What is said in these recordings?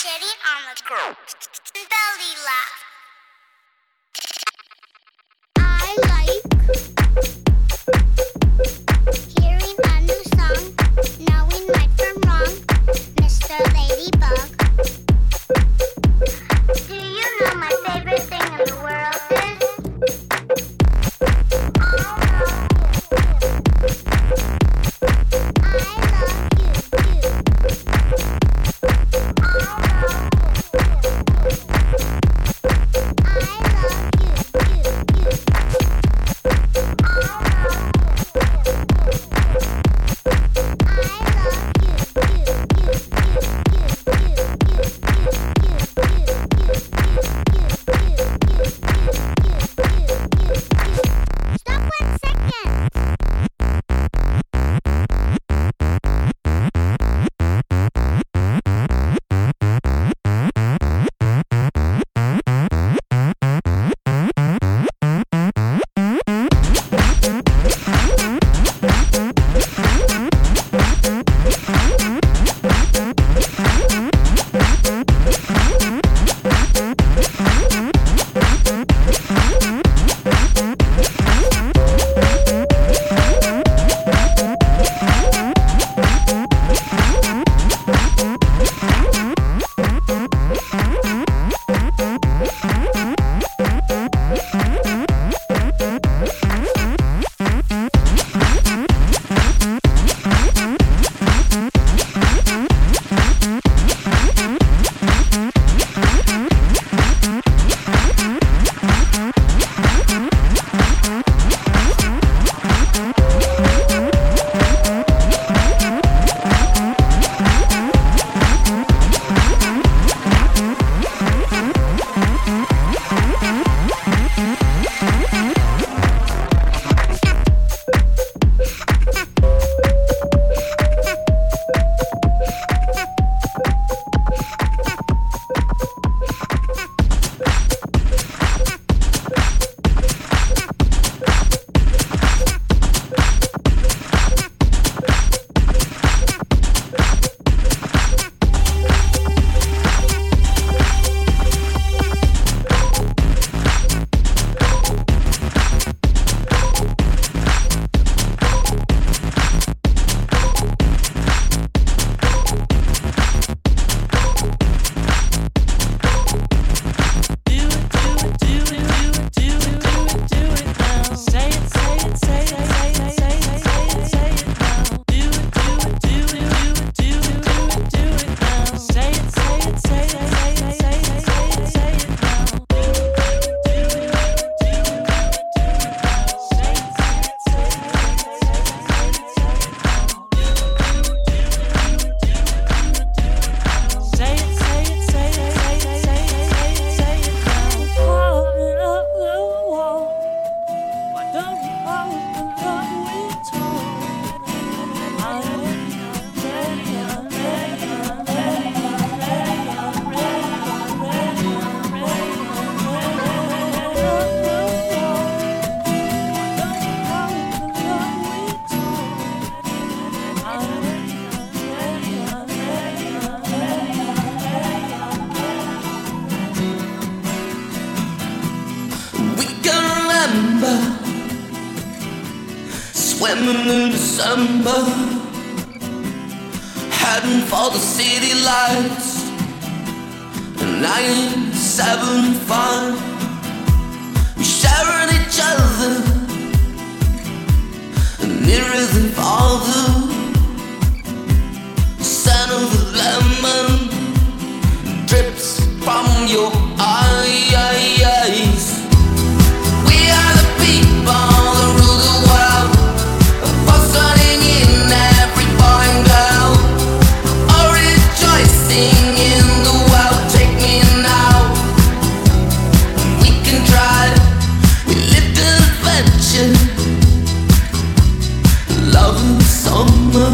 shitting on the girl. Belly laugh. I like hearing a new song, knowing right from wrong, Mr. Ladybug. Do you know my favorite thing in the world is? Swimming in December, heading for the city lights. 975, we sharing each other, nearer than farther. Scent of the lemon drips from your eyes. We are the people that rule the world, pulsating in every boy and girl, all rejoicing in the world. Take me now, we can try. We live the adventure, love in the summer,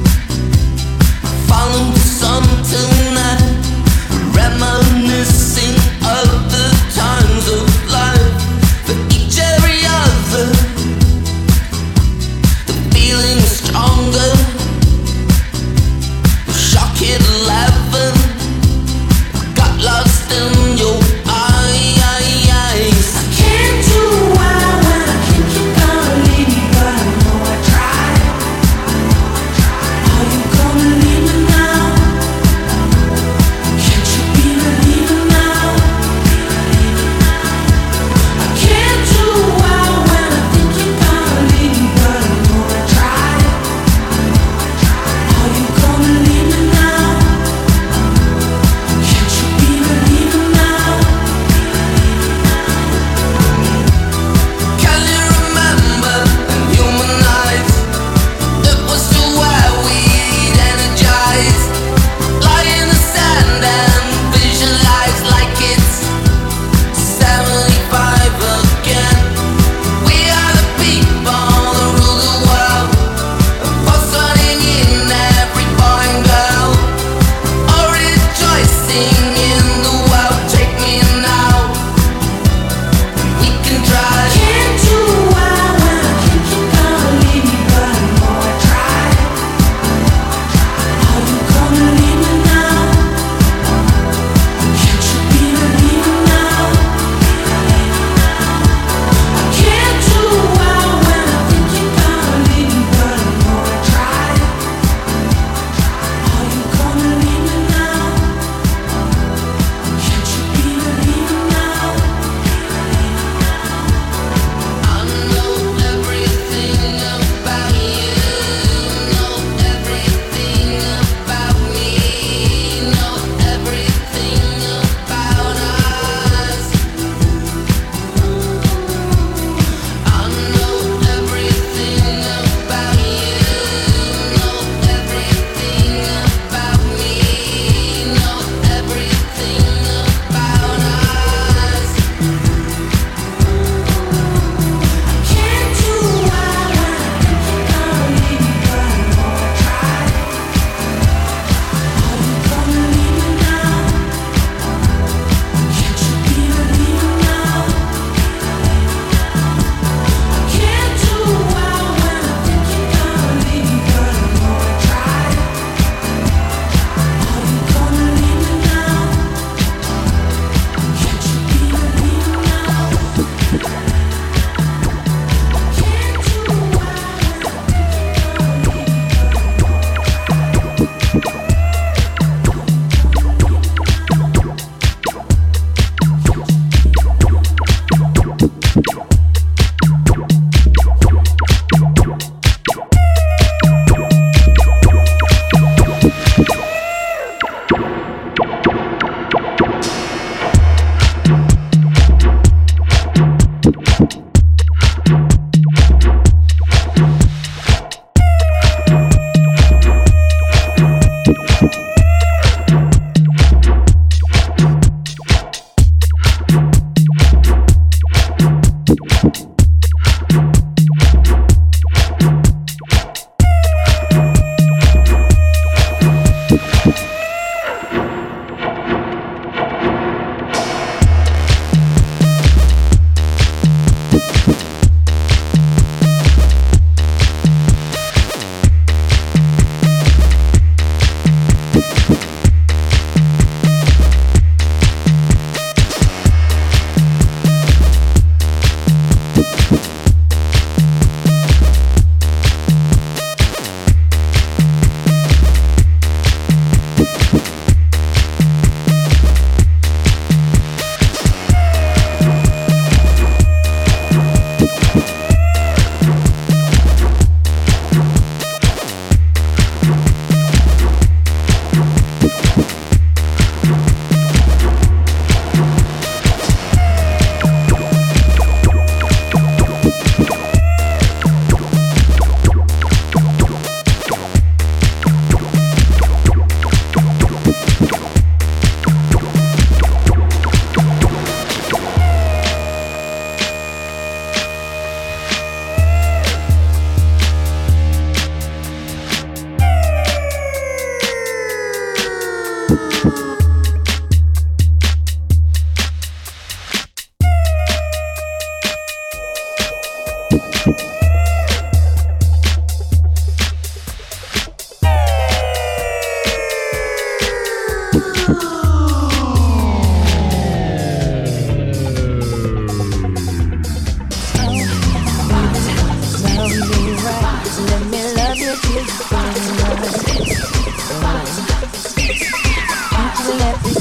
follow the sun tonight, reminiscing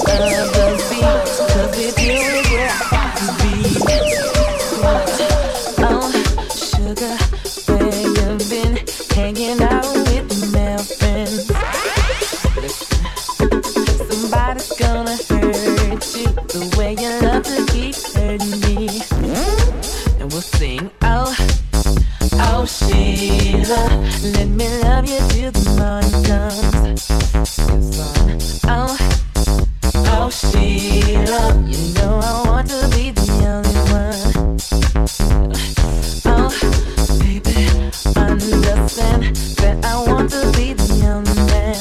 others be. 'Cause with you is where I want to be. Oh, sugar, where you been? Hanging out with the male friends. Somebody's gonna hurt you the way you love to keep hurting me. And we'll sing, oh, oh Sheila, let me love you till the morning comes. Oh, oh Sheila, you know I want to be the only one. Oh, baby, understand that I want to be the only man.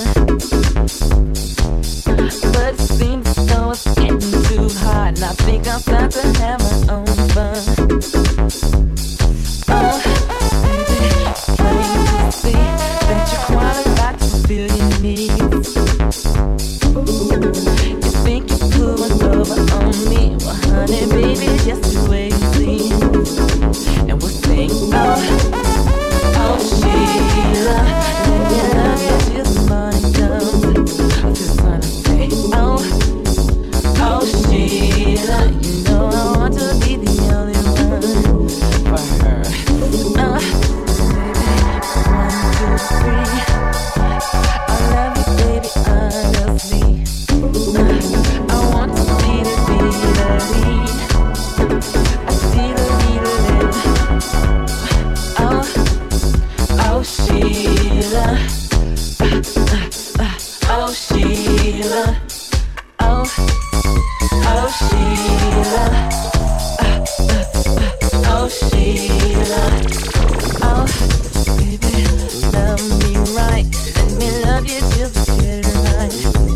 But it seems as though it's getting too hard, and I think I'll start to have my own fun. Oh, baby, plain to see that you're qualified to fulfill your needs. You think you're pulling over on me? Well, honey, baby, just you wait and see. And we'll sing, oh, oh Sheila, let me love you till the morning comes. Till the sun say, oh, oh Sheila, you know I want to be the only one for her. Baby, 1, 2, 3. I love you, baby, honestly. I want to see the lead. I see the lead. Oh, oh Sheila. Oh Sheila. Oh, oh Sheila. Oh Sheila. Oh, baby, love me right. Let me love you till the get it right.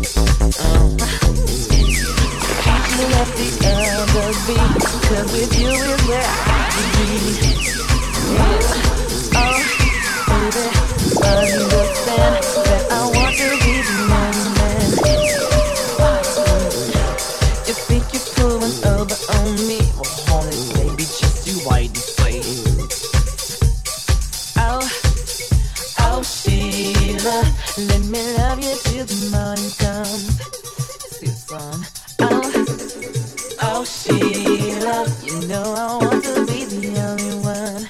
You left the others be, 'cause with you is where I want to be. Oh, baby, understand that I want to be the only man. You think you're pulling over on me? Well, honey, baby, just you wait and see. Oh, oh Sheila, let me love you till the morning comes. See, son. Oh, oh Sheila, you know I want to be the only one.